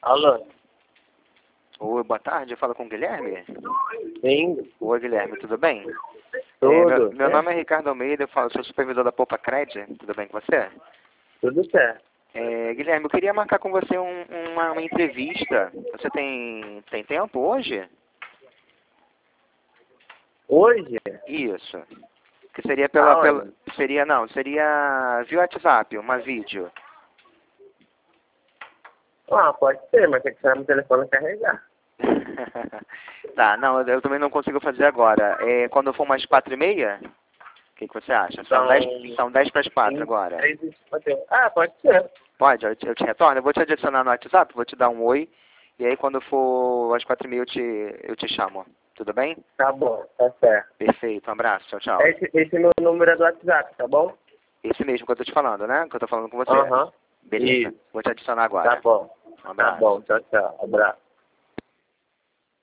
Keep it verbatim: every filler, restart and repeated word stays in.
Alô? Oi, boa tarde, eu falo com o Guilherme? Sim, Oi, Guilherme, tudo bem? tudo. É, meu, meu certo? nome é Ricardo Almeida, eu falo, sou supervisor da Poupa Cred, tudo bem com você? Tudo certo. É, Guilherme, eu queria marcar com você um- uma, uma entrevista. Você tem, tem tempo hoje? Hoje? Isso. Que seria pela, pela. Aonde? Seria, não, seria via WhatsApp, uma vídeo. Ah, pode ser, mas tem que chamar meu telefone carregar. Tá, não, eu também não consigo fazer agora. É, quando for umas quatro e meia? O que, que você acha? São Então, dez, são dez para as quatro agora. três e cinquenta. Ah, pode ser. Pode, eu te, eu te retorno. Eu vou te adicionar no WhatsApp, vou te dar um oi. E aí quando for às quatro e meia eu te, eu te chamo. Tudo bem? Tá bom, tá certo. Perfeito, um abraço, tchau, tchau. Esse, esse meu número é do WhatsApp, tá bom? Esse mesmo que eu tô te falando, né? Que eu tô falando com você. Aham. Beleza, Isso. vou te adicionar agora. Tá bom. Um Tá abraço. bom, tchau, tchau. Abraço.